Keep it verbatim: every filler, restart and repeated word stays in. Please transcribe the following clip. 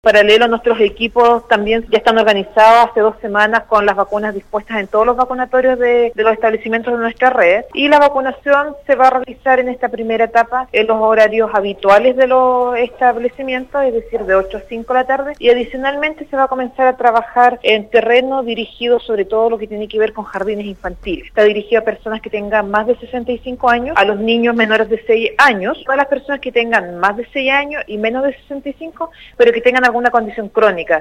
Paralelo, nuestros equipos también ya están organizados hace dos semanas con las vacunas dispuestas en todos los vacunatorios de, de los establecimientos de nuestra red, y la vacunación se va a realizar en esta primera etapa en los horarios habituales de los establecimientos, es decir, de ocho a cinco de la tarde, y adicionalmente se va a comenzar a trabajar en terreno dirigido sobre todo lo que tiene que ver con jardines infantiles. Está dirigido a personas que tengan más de sesenta y cinco años, a los niños menores de seis años, a las personas que tengan más de seis años y menos de sesenta y cinco, pero que tengan alguna condición crónica.